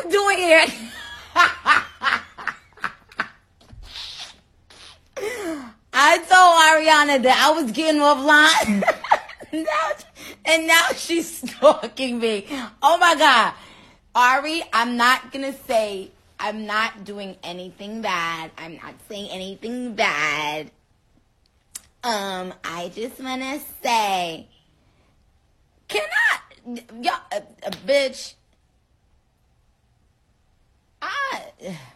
you doing here? I told Ariana that I was getting offline. And now she's stalking me. Oh my God. Ari, I'm not going to say, I'm not doing anything bad. I'm not saying anything bad. I just want to say, can I, bitch,